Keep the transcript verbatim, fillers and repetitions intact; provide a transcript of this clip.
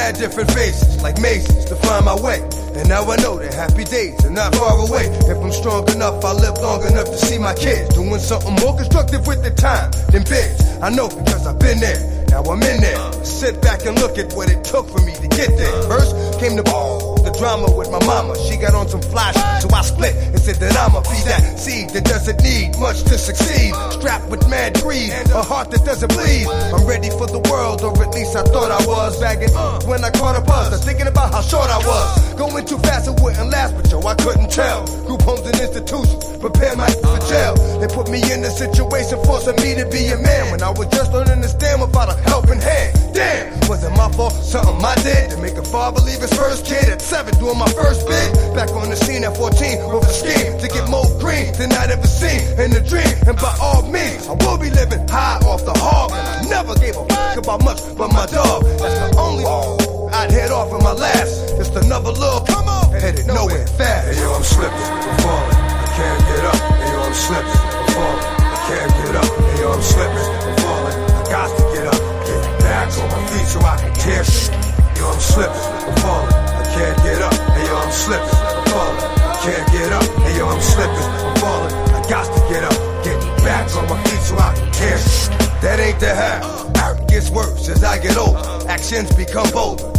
had different phases, like mazes, to find my way. And now I know that happy days are not far away. If I'm strong enough, I'll live long enough to see my kids doing something more constructive with the time than biz. I know because I've been there. Now I'm in there. Sit back and look at what it took for me to get there. First came the ball, the drama with my mama. She got on some fly shit, so I split and said that I'ma be that seed that doesn't need much to succeed. Strapped with mad greed, a heart that doesn't bleed. I'm ready for the world, or at least I thought I was. Bagging when I caught a buzz, I was thinking about how short I was. Going too fast, it wouldn't last, but yo, I couldn't tell. Group homes and institutions prepare my for jail. They put me in a situation forcing me to be a man when I was just learning to stand without a helping hand. Damn, was it my fault? Something I did to make a father leave his first kid at seven, doing my first bid. Back on the scene at fourteen with a scheme to get more green than I'd ever seen in a dream. And by all means, I will be living high off the hog. And I never gave a fuck about much but my dog. That's the only I'd head off in my last. Just another little come on, headed nowhere fast. Hey yo, I'm slipping, I'm falling, I can't get up. Hey yo, I'm slipping, I'm falling, I can't get up. Hey yo, I'm slipping, I'm falling, I got to get up. Get back on my feet so I can tear shit. Yo, I'm slipping, I'm falling, I can't get up. Hey yo, I'm slipping, I'm falling, I can't get up. Hey yo, I'm slipping, I'm falling, I got to get up. Get back on my feet so I can tear shit. That ain't the how. It gets worse as I get older. Actions become bolder.